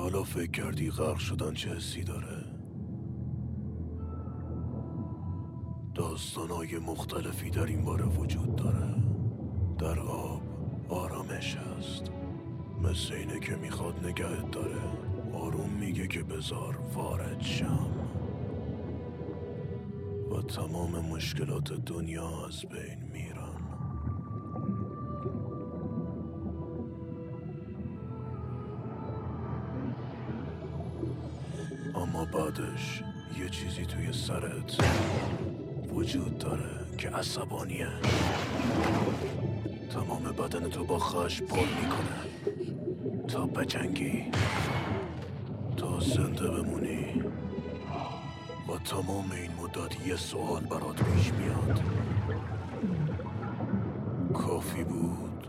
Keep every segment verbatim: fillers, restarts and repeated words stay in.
حالا فکر کردی غرق شدن چه حسی داره؟ داستانهای مختلفی در این باره وجود داره. در آب آرامش هست، مثل اینه که میخواد نگهت داره. آروم میگه که بذار وارد شم و تمام مشکلات دنیا از بین میرن. اما بعدش یه چیزی توی سرت وجود داره که عصبانیه. تمام بدن تو با خشم پر میکنه تا بجنگی، تا زنده بمونی. و تمام این مدت یه سوال برات پیش میاد: کافی بود؟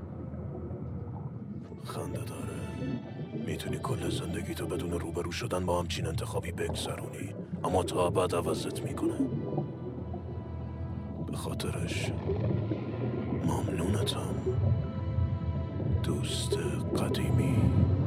خنده داره. میتونی کل زندگی تو بدون روبرو شدن با همچین انتخابی بگذرونی، اما تا ابد عوضت میکنه. به خاطرش ممنونتم دوست قدیمی.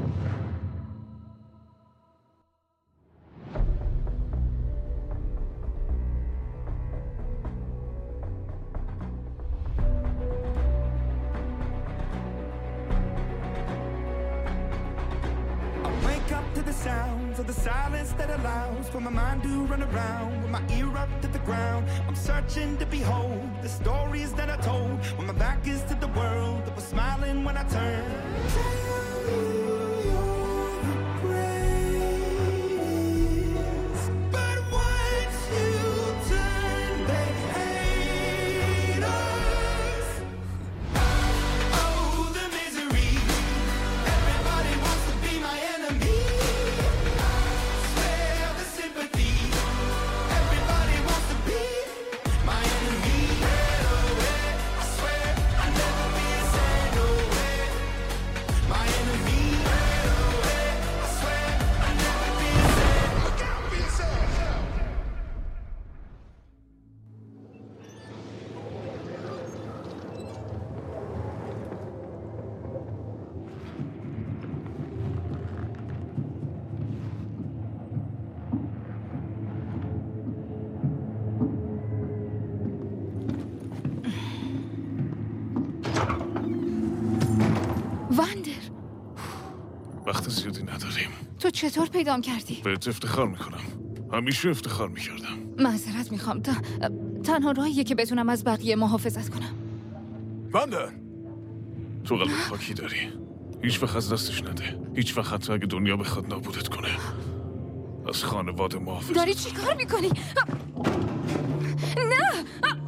Of the silence that allows for my mind to run around with my ear up to the ground. I'm searching to behold the stories that I told when my back is to the world that was smiling when I turned. Tell me you're the greatest, but once you turn they hate us. Oh, the misery. Everybody wants to be my enemy. وقت زیادی نداریم. تو چطور پیدام کردی؟ بهت افتخار میکنم. همیشه افتخار میکردم. معذرت میخوام. تا... تنها راهیه که بتونم از بقیه محافظت کنم. واندر، تو قلب خاکی داری. هیچ وقت از دستش نده. هیچ وقت حتی اگه دنیا بخواد نابودت کنه. از خانواده محافظت. داری چی کار میکنی؟ نه!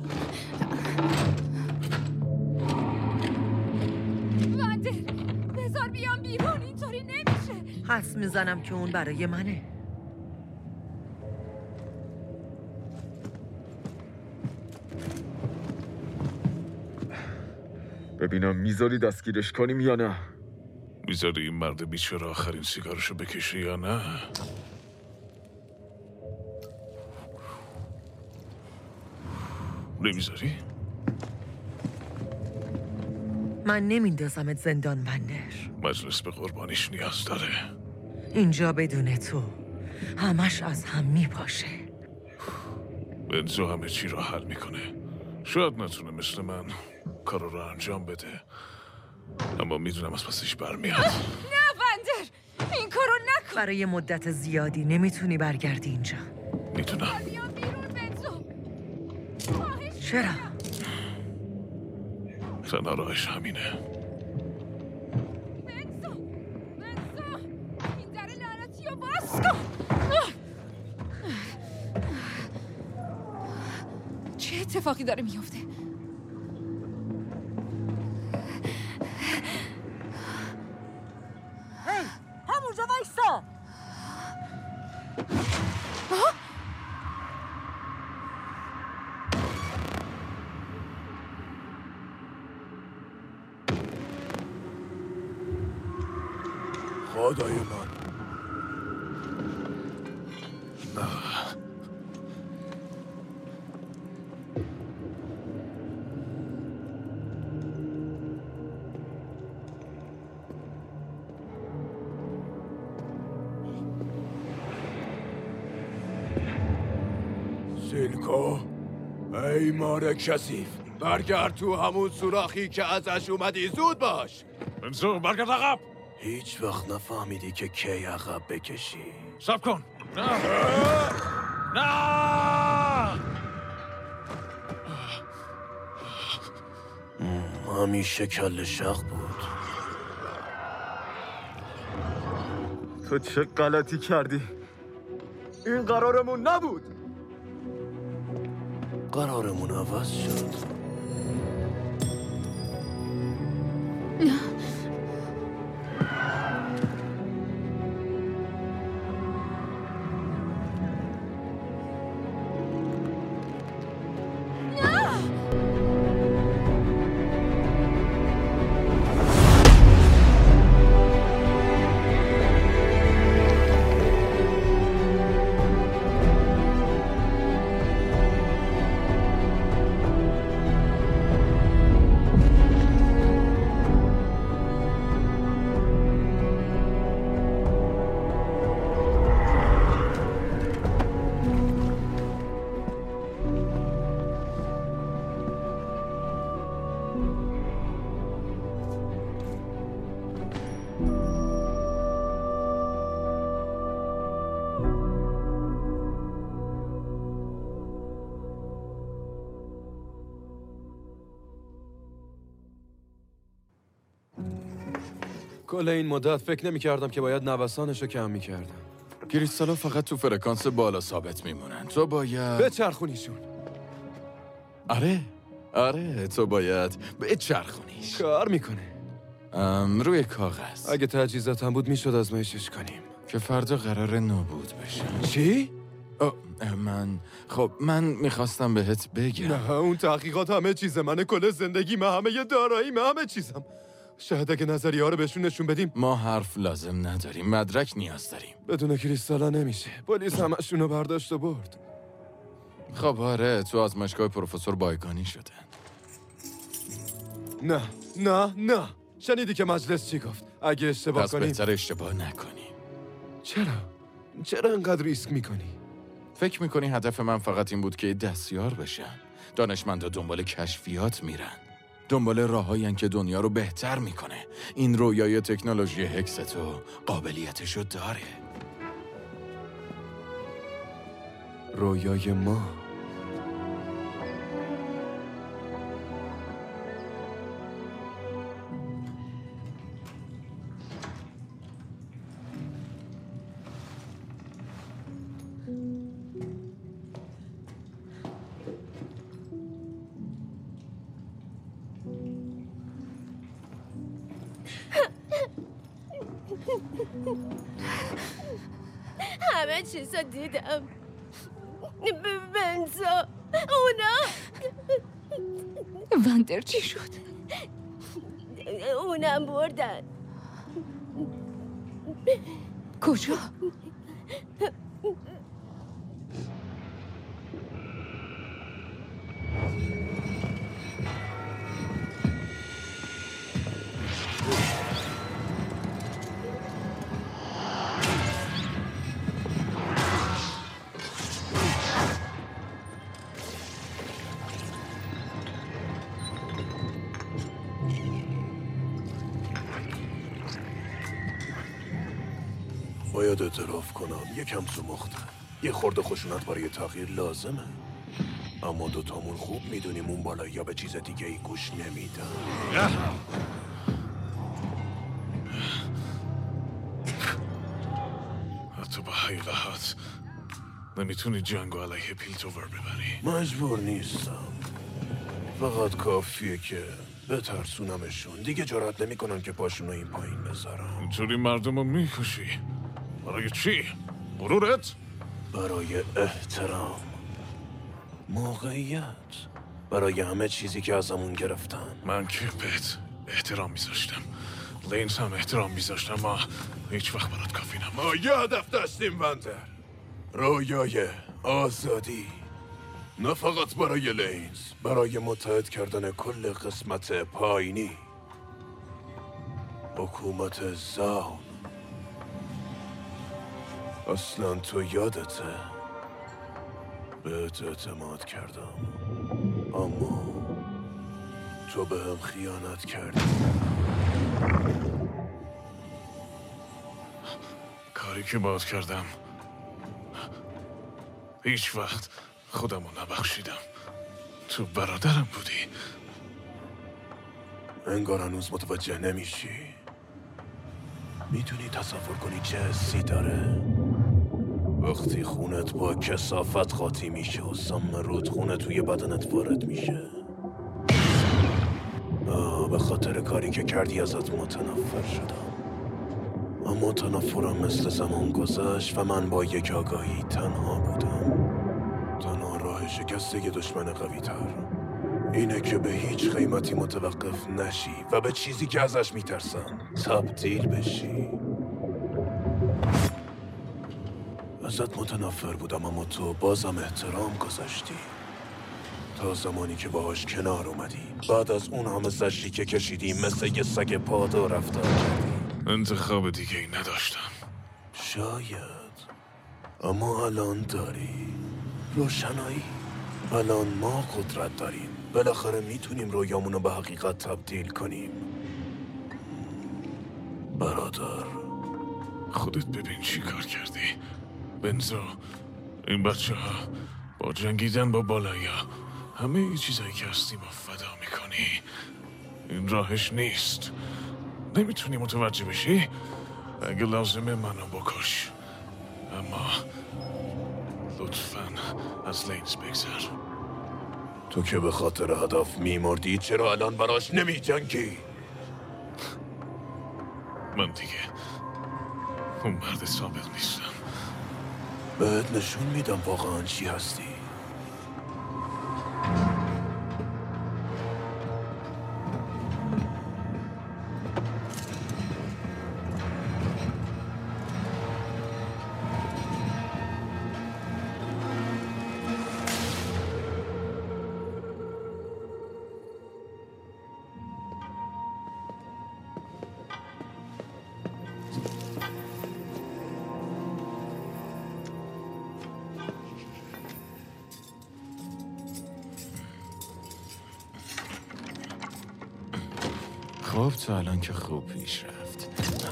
واندر، بذار بیام بیرون. اینطوری نمیشه. حس میزنم که اون برای منه. ببینم میذاری دستگیرش کنیم یا نه؟ میذاری این مرد بیچاره آخرین سیگارشو بکشه یا نه؟ نمیذاری؟ من نمیندازمت زندان واندر. مجلس به قربانیش نیاز داره. اینجا بدون تو همش از هم میپاشه. بنزو همه چی رو حل میکنه. شاید نتونه مثل من کارو رو انجام بده، اما میدونم از پسش برمیاد. نه واندر، این کارو نکن. برای مدت زیادی نمیتونی برگردی اینجا. میتونم. بیام بیرون بنزو. چرا؟ تنها راهش همینه. بنزو بنزو این در لعنتی رو باز کن. چه اتفاقی داره میفته؟ هی، همونجا وایسا. خدای من. سیلکو، ای مار کثیف، برگرد تو همون سوراخی که ازش اومدی. زود باش. انزو برگرد عقب. هیچ وقت نفهمیدی که کی عقب بکشی. صبر کن. نه نه همیشه کل شق بود. تو چه غلطی کردی؟ این قرارمون نبود. قرارمون عوض شد. کل این مدت فکر نمی کردم که باید نوسانشو کم می کردم. کریستالا فقط تو فرکانس بالا ثابت میمونن. تو باید بچرخونیشون. آره آره تو باید بچرخونیش. کار میکنه. ام روی کاغذ. اگه تجهیزات هم بود میشد آزمایشش کنیم. که فردا قرار نابود بشه. چی؟ من خب من میخواستم بهت بگم. نه اون تحقیقات همه چیزه. من کل زندگی من همه یه دارایی من همه چیزم. شاید اگه نظریه ها رو بهشون نشون بدیم. ما حرف لازم نداریم، مدرک نیاز داریم. بدون کریستالا نمیشه. پلیس همشون رو برداشت و برد. خب آره تو آزمایشگاه پروفسور بایگانی شدن. نه نه نه شنیدی که مجلس چی گفت؟ اگه اشتباه کنیم پس بهتر اشتباه نکنیم. چرا؟ چرا انقدر ریسک میکنی؟ فکر میکنی هدف من فقط این بود که دستیار بشم؟ دانشمندا دنبال کشفیات میرن، دنبال راهایی که دنیا رو بهتر میکنه. این رویای تکنولوژی هکس تو قابلیتشو داره. رویای ما همه چیز رو دیدم. بنزا اونا وندر چی شد؟ اونم بردن. کجا؟ باید اعتراف کنم یکم سوخته. یه خورده خشونت برای تغییر لازمه. اما دوتامون خوب میدونیم اون بالا یا به چیز دیگه ای گوش نمیدن. حتی با حقیقت نمیتونی جنگو علیه پیلتوور ببری. مجبور نیستم. فقط کافیه که بترسونمشون. دیگه جرأت نمیکنن که پاشونو این پایین بذارم. اینطوری مردم رو میکشی. برای چی؟ غرورت؟ برای احترام، موقعیت، برای همه چیزی که ازمون گرفتن. من که بهت احترام میذاشتم، لینز هم احترام میذاشتم. ما هیچ وقت برات کافی نم. ما یه هدف داشتیم وندر، رویای آزادی. نه فقط برای لینز، برای متحد کردن کل قسمت پایینی. حکومت زاون. اصلا تو یادته بهت اعتماد کردم اما تو به هم خیانت کردی. کاری که باید کردم هیچ وقت خودمو نبخشیدم. تو برادرم بودی. انگار هنوز متوجه نمیشی. میتونی تصور کنی چه حسی داره وقتی خونت با کثافت قاطی میشه و سم رودخونه توی بدنت وارد میشه. آه به خاطر کاری که کردی ازت متنفر شدم، اما تنفرم مثل زمان گذشت و من با یک آگاهی تنها بودم. تنها راه شکست یک دشمن قوی تر اینه که به هیچ قیمتی متوقف نشی و به چیزی که ازش میترسم تبدیل بشی. ازت متنفر بودم اما تو بازم احترام گذاشتی تا زمانی که باهاش کنار اومدی. بعد از اون همه زجری که کشیدی مثل یه سگ پادو رفتار کردی. انتخاب دیگه ای نداشتم. شاید، اما الان داری روشنایی. الان ما قدرت داریم. بالاخره میتونیم رویامونو به حقیقت تبدیل کنیم. برادر خودت ببین چی کار کردی. بنزو، این بچه ها با جنگیدن با بالایا همه ای چیزایی که هستی با فدا میکنی. این راهش نیست. نمیتونی متوجه بشی؟ اگه لازمه منو بکش، اما لطفاً از لینز بگذر. تو که به خاطر هدف میمردی چرا الان براش نمی جنگی؟ من دیگه اون مرد سابق نیستم. بهت نشون میدم واقعا چی هستی. خب تا الان که خوب پیش رفت.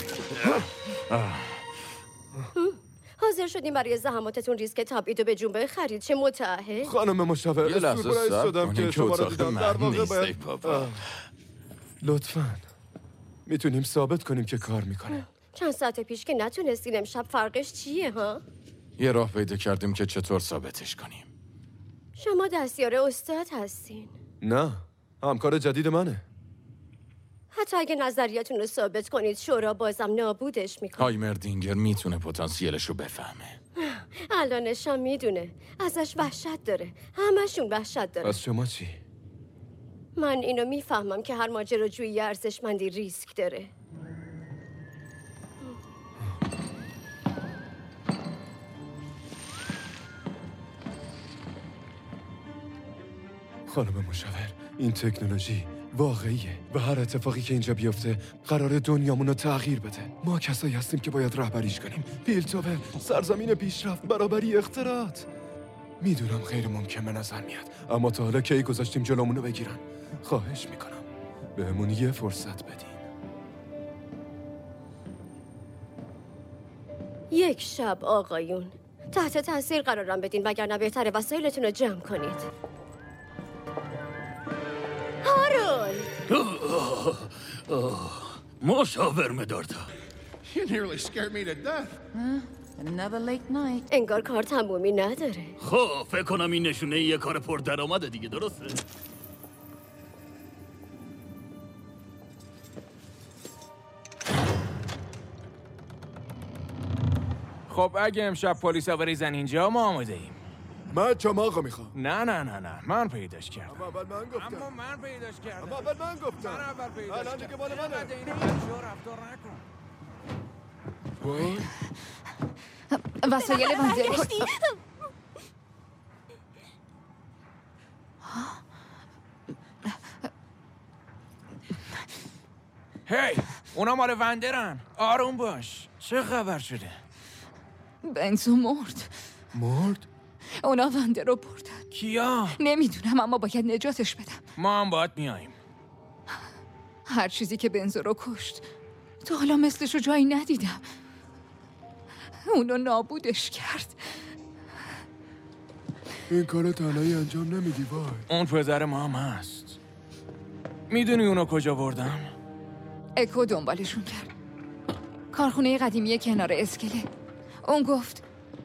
حاضر شدیم برای زحماتتون ریسک تبعید و به جنبه خرید چه متعهد؟ خانم مشاور یه لحظه سورپرایز صبر شدم کنین که که شما را اتاق دیدم. در من واقع نیست ای باید بابا. آه. لطفاً میتونیم ثابت کنیم که کار میکنه. چند ساعت پیش که نتونستین امشب فرقش چیه ها؟ یه راه پیدا کردیم که چطور ثابتش کنیم. شما دستیار استاد هستین. نه، همکار جدید منه. حتی اگه نظریتون رو ثابت کنید شورا بازم نابودش میکنه. هایمردینگر میتونه پتانسیلش رو بفهمه. الانش هم میدونه. ازش وحشت داره. همشون وحشت داره. از شما چی؟ من اینو میفهمم که هر ماجراجویی ارزشمندی ریسک داره. خانم مشاور، این تکنولوژی واقعیه و هر اتفاقی که اینجا بیفته قرار دنیامون رو تغییر بده. ما کسایی هستیم که باید رهبریش کنیم. پیلتوور، سرزمین پیشرفت، برابری، اختراعات. میدونم غیر ممکن به نظر میاد، اما تا حالا کی گذاشتیم جلومونو بگیرن. خواهش میکنم بهمون یه فرصت بدین. یک شب آقایون تحت تاثیر قرارم بدین وگرنه بهتره وسایلتون رو جمع کنید. هارون مشاور مداردا. You nearly scared me to death. Another late night. انگار کار تمومی نداره. خب فکر کنم این نشونه یه کار پر درآمده دیگه، درسته؟ خب اگه امشب پلیس ها بریزن اینجا ما آماده ایم. من چماقو میخوام. نه نه نه نه من پیداش کردم. اما اول من گفتم. اما من پیداش کردم. اما اول من گفتم. من اول پیداش الان دیگه مال منه. اینقدر اینو بچه ها رفتار نکن. وسایل منزل هی اونا مال وندرن. آروم باش. چه خبر شده؟ بنزو مرد. مرد؟ اونا ونده رو بردن. کیا؟ نمیدونم اما باید نجاتش بدم. ما هم باید میاییم. هر چیزی که بنزو رو کشت تا حالا مثلش رو جایی ندیدم. اونو نابودش کرد. این کار تنهایی انجام نمیدی وای. اون پدر ما هم هست. میدونی اونو کجا بردن؟ اکو دنبالشون کرد. کارخونه قدیمی کنار اسکله. اون گفت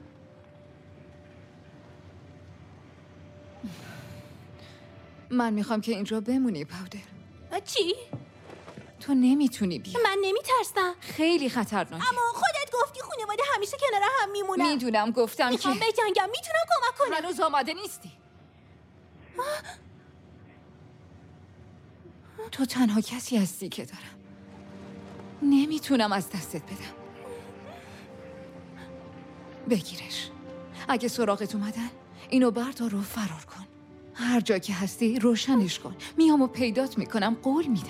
من میخوام که اینجا بمونی پاودر. چی؟ تو نمیتونی بیا. من نمیترسم. خیلی خطرناکه. اما خودت گفتی خانواده همیشه کنار هم میمونن. میدونم گفتم میخوام که بجنگم. میتونم کمک کنم. هنوز آماده نیستی. تو تنها کسی هستی که دارم. نمیتونم از دستت بدم. بگیرش. اگه سراغت اومدن اینو بردار و فرار کن. هر جا که هستی روشنش کن. میام و پیدات میکنم. قول میدم.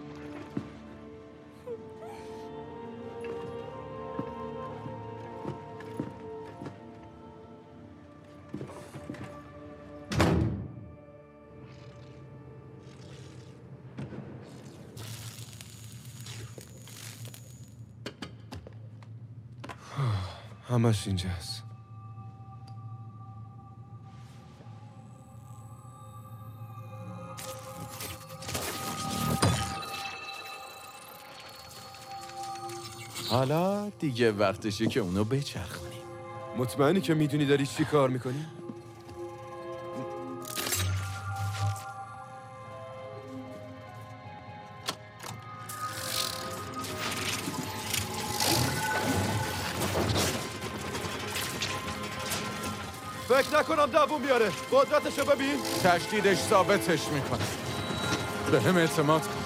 همش اینجاست. حالا دیگه وقتشه که اونو بچرخونی. مطمئنی که میدونی داری چی کار میکنی؟ فکر نکنم دووم بیاره. قدرتشو ببین. تشدیدش ثابتش میکنه. به هم اعتماد کن.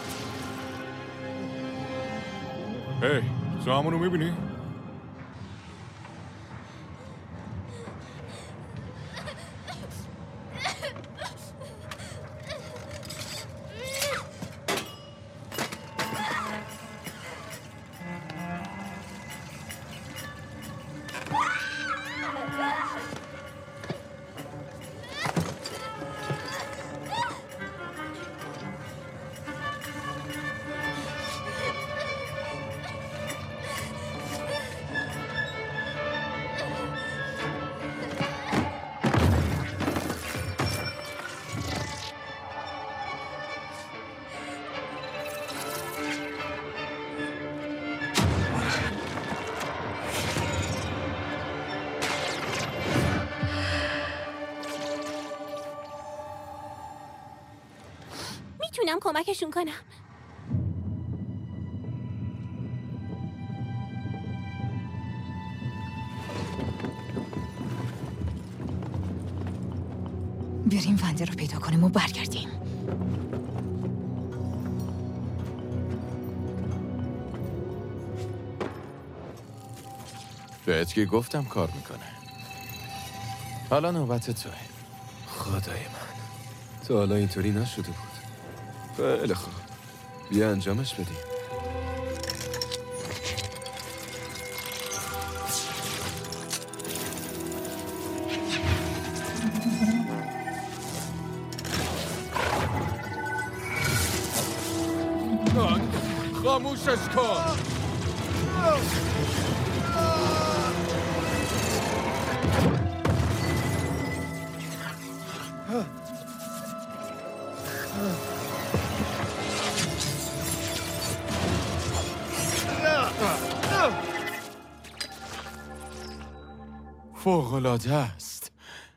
هی تو همونو میبینی؟ میتونم کمکشون کنم. بریم ونده رو پیدا کنیم و برگردیم. بهت که گفتم کار میکنه. حالا نوبت توه. خدای من تا حالا اینطوری نشده بود. خیلی خوب بیا انجامش بدیم. خاموشش کن. فوق‌العاده است.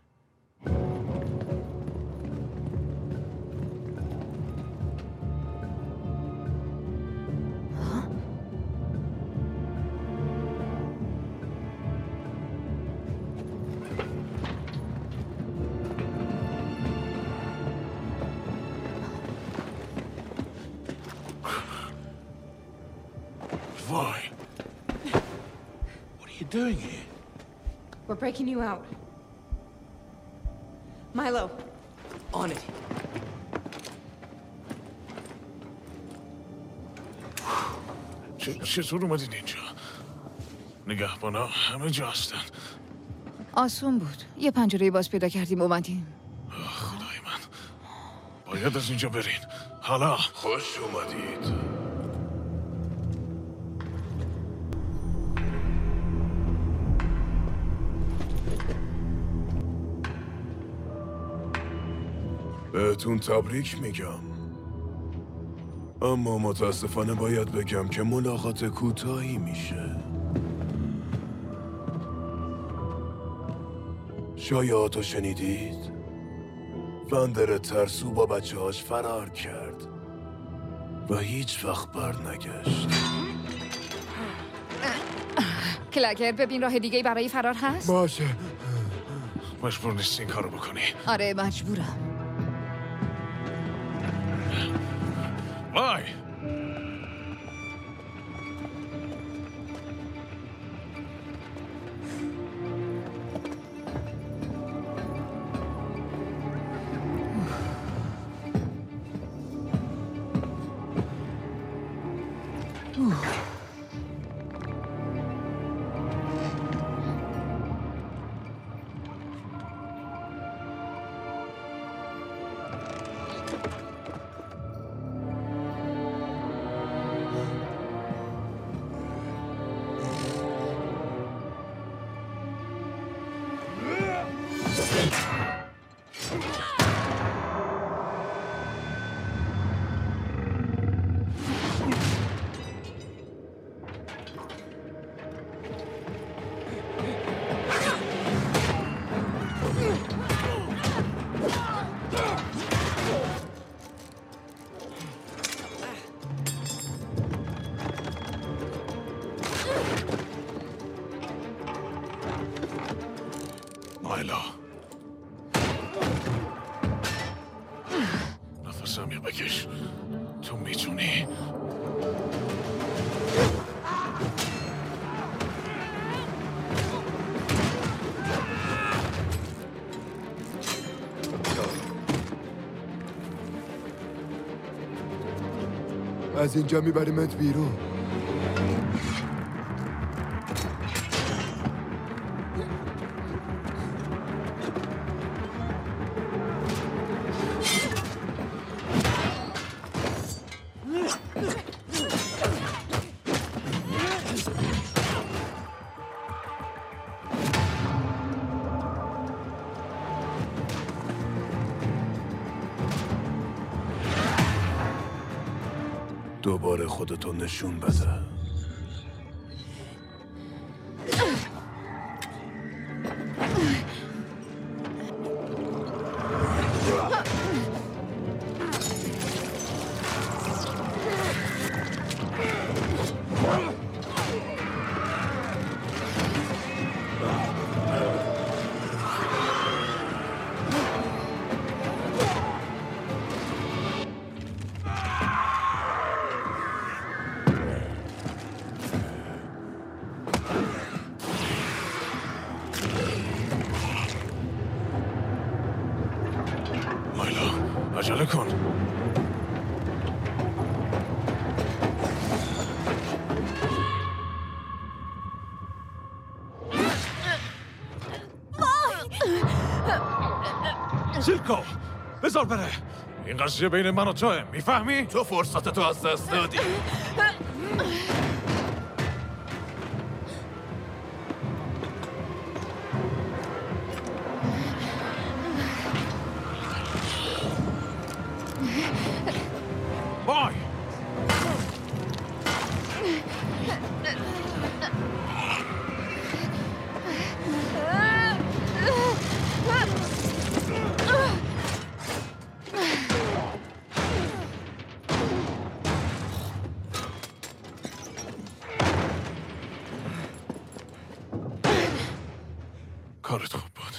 Why? What are you doing here? We're breaking you out. Milo, on it. چطور اومدین اینجا؟ نگهبانا همه جا هستن. آسون بود. یه پنجره باز پیدا کردیم اومدیم. خدای من، باید از اینجا برین. حالا خوش اومدید. بهتون تبریک میگم، اما متاسفانه باید بگم که ملاقات کوتاهی میشه. شایعاتو شنیدید؟ وندر ترسو با بچه هاش فرار کرد و هیچ وقت بر نگشت. کلگر، ببین راه دیگه برای فرار هست؟ باشه. مجبور نیستی این کارو بکنی. آره مجبورم. وای! مایلا، نفسم یه بکش. تو میتونی. از اینجا میبریمت بیرون. دوباره خودتو نشون بده. عجله کن. سیلکو بذار بره. این قضیه بین من و توه، میفهمی؟ تو فرصت تو از دست دادی. وای! کارت خوب بود.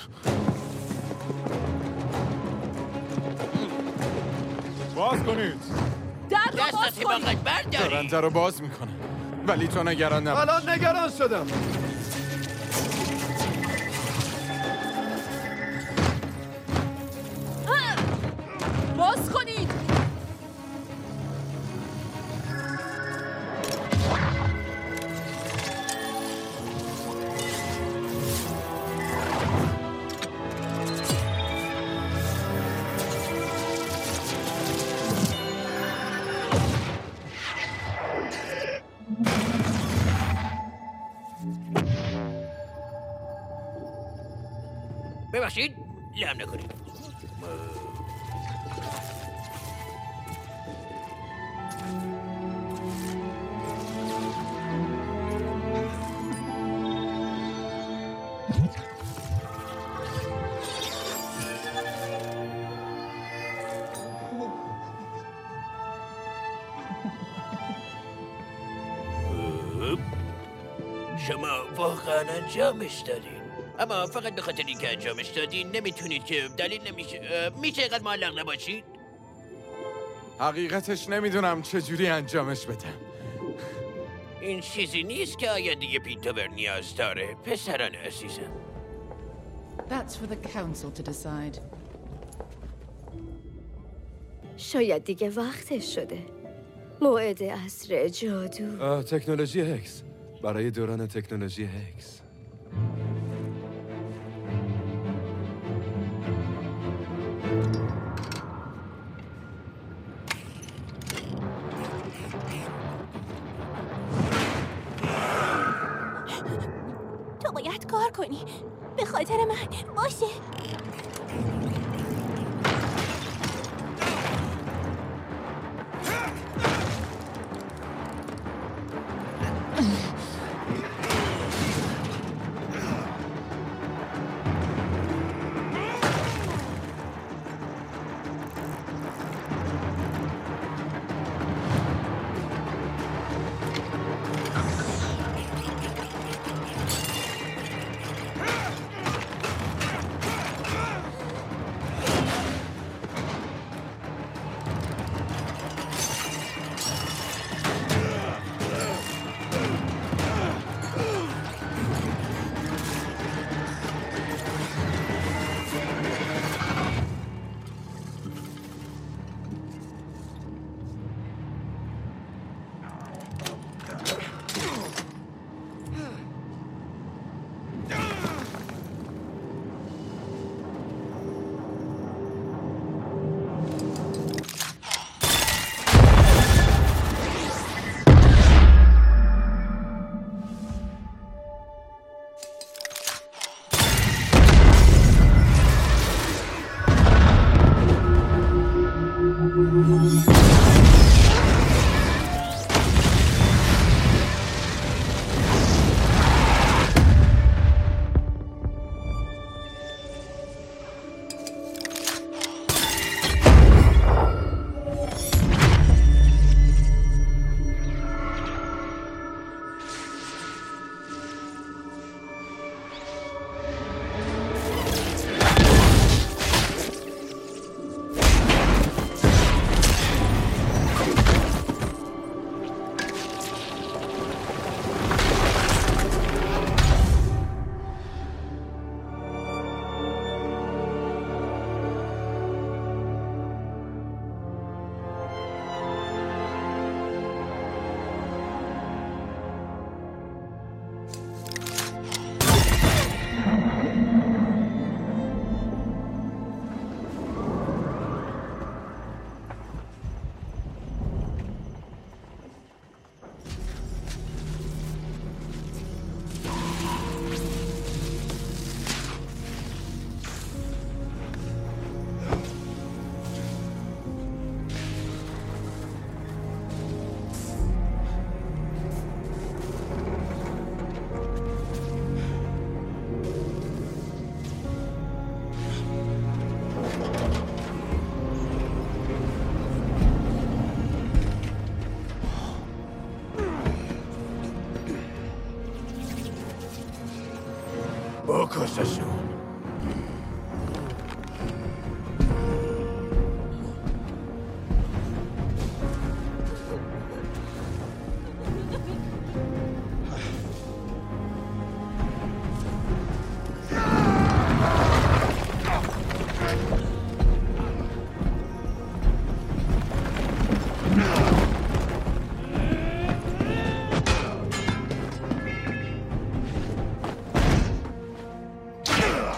باز کنید. در رو باز کنید. دارن در رو باز میکنن، ولی تو نگران نباش. الان نگران شدم. باز کنید. ببخشید لم نکنید. شما واقعا انجامش دادین، اما فقط به خاطر اینکه انجامش دادین نمیتونید که دلیل نمیشه میشه اینقدر معلق نباشید. حقیقتش نمیدونم چجوری انجامش بدم. این چیزی نیست که آینده پیتوور نیاز داره پسران عزیزم. That's for the council to decide. شاید دیگه وقتش شده. موعد عصر جادو. تکنولوژی هکس برای دوران تکنولوژی هکس. تو باید کار کنی به خاطر من. باشه بکششون. Yeah!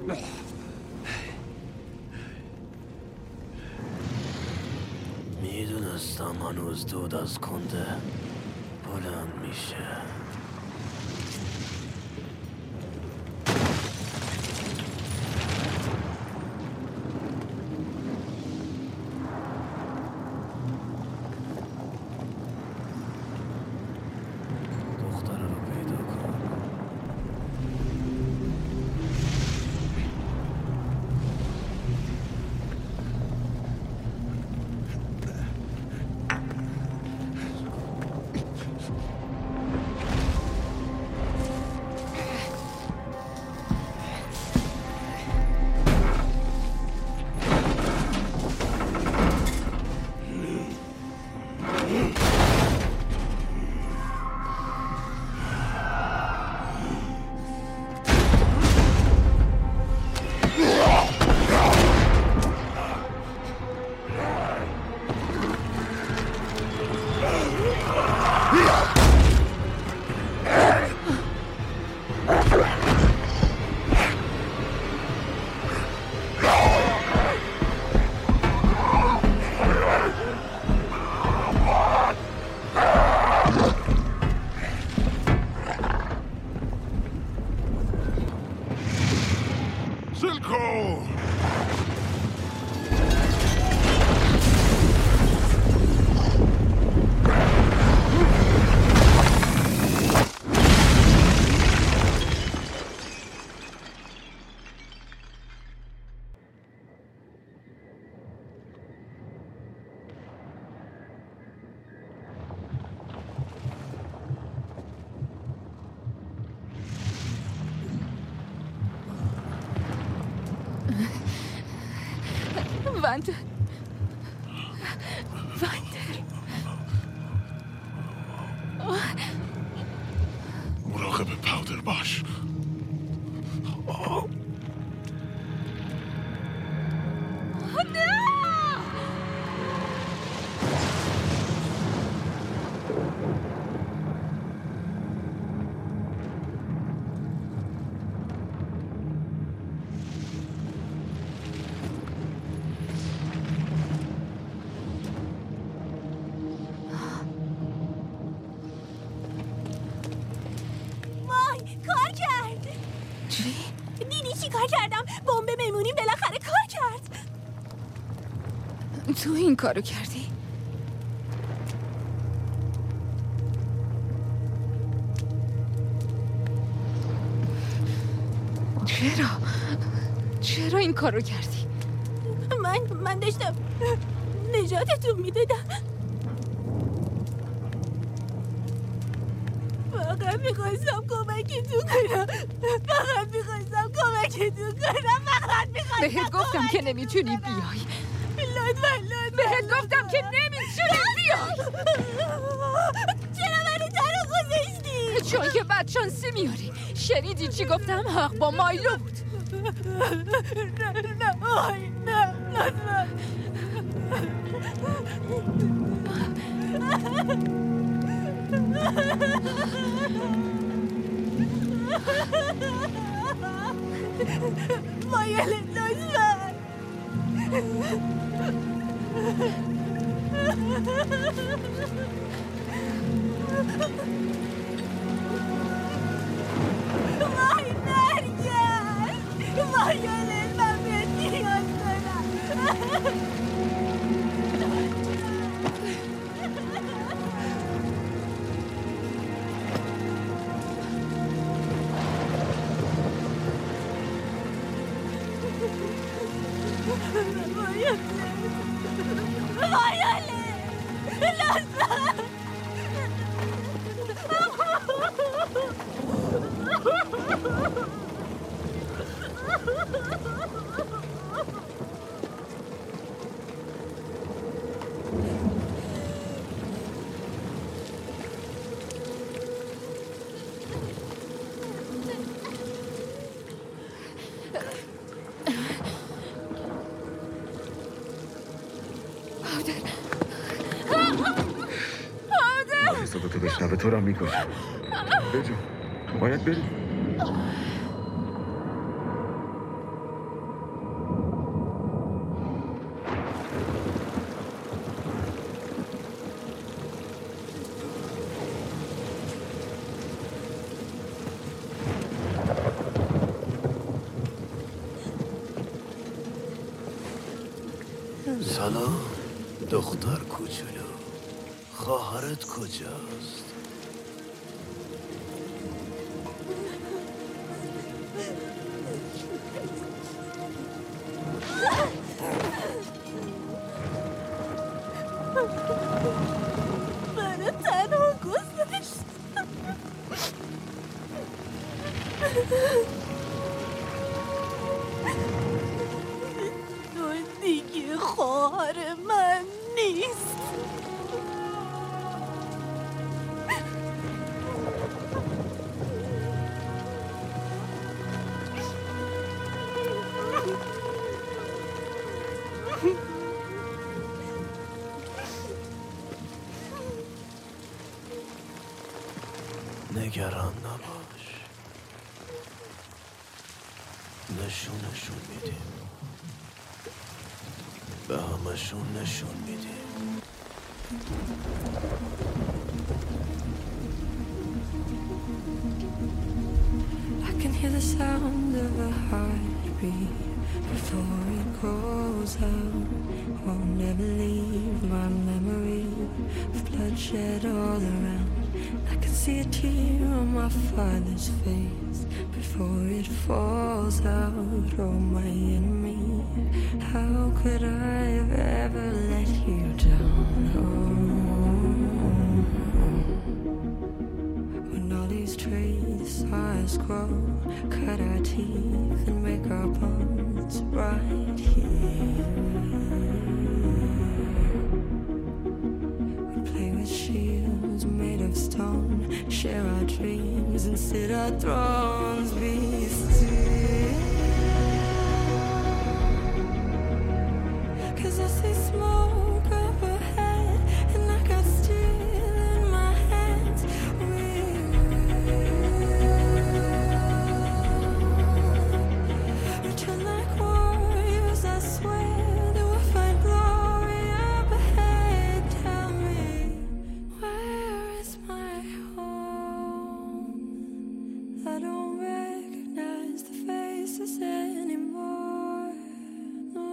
میدونستم هنوز دود از کنده بلند میشه. واندر واندر مراقب پاودر باش. آه. تو این کارو کردی؟ چرا؟ چرا این کارو کردی؟ من من داشتم نجاتتون میدادم. فقط میخواستم کمکتون کنم. فقط میخواستم کمکتون کنم. فقط میخواستم بهت گفتم که نمیتونی بیای. لطفا لطفا بهت گفتم که نمیتونی بیای. چرا منو تنها گذاشتی؟ چون که بد شانسی میاری. شنیدی چی گفتم؟ حق با مایلو بود. نه نه آی نه لطفا. مایل لطفا. وای برگرد. مایل من بهت نیاز دارم. صدا تو بشنوه تو را میکشه. بجو باید بریم. سلام دختر کوچولو، خواهرت کجاست؟ منو تنها گذاشت. تو دیگه خواهر من نیست. نگران نباش، نشونشون میدیم، به همشون نشون میدیم. I can hear the sound of a heartbeat before it goes out. Won't never leave my memory of bloodshed all around. I can see a tear on my father's face before it falls out. Oh, my enemy, how could I have ever let you down? Oh, when all these traits us grow, cut our teeth and make our bones right here. We play with shields made of stone, share our dreams and sit our thrones. Be still, 'cause I see smoke up ahead and I got steel in my hands. We return like warriors, I swear that we'll find glory up ahead. Tell me, where is my home? I don't recognize the faces anymore. No,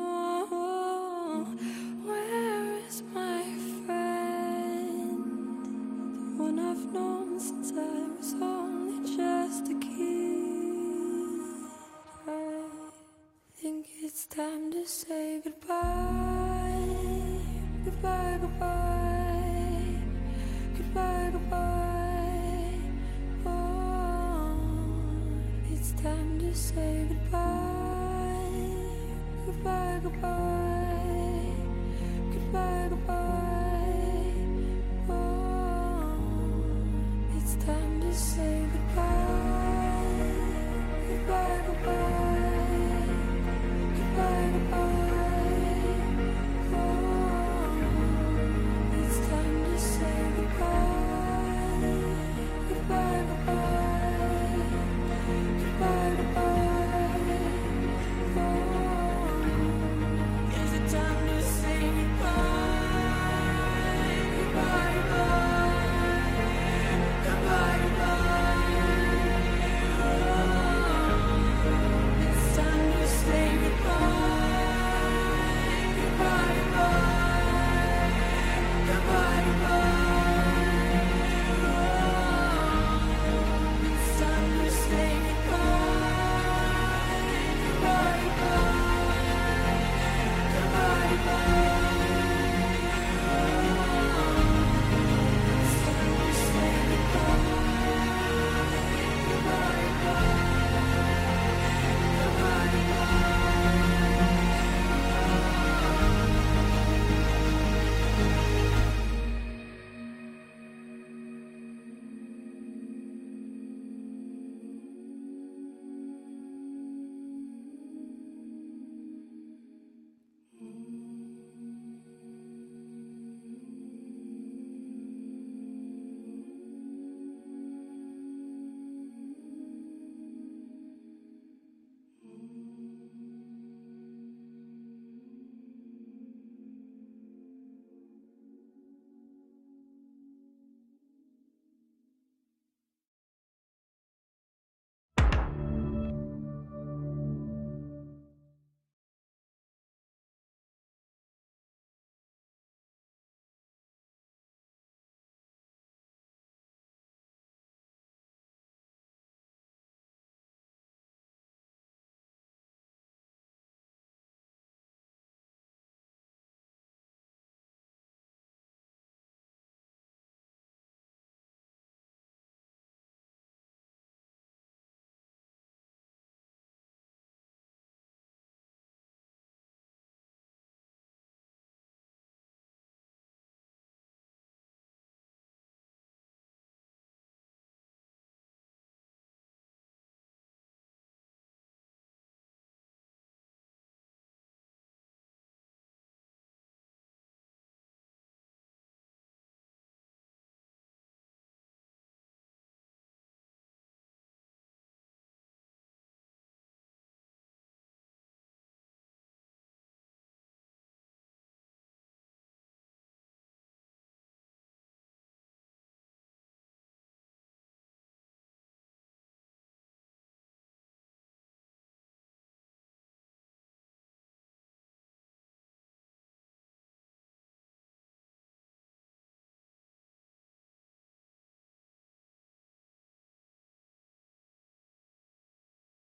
where is my friend? The one I've known since I was only just a kid. I think it's time to say goodbye. Goodbye, goodbye. Goodbye, goodbye. Oh, it's time to say goodbye. Goodbye, goodbye. Goodbye, goodbye. Oh, it's time to say goodbye.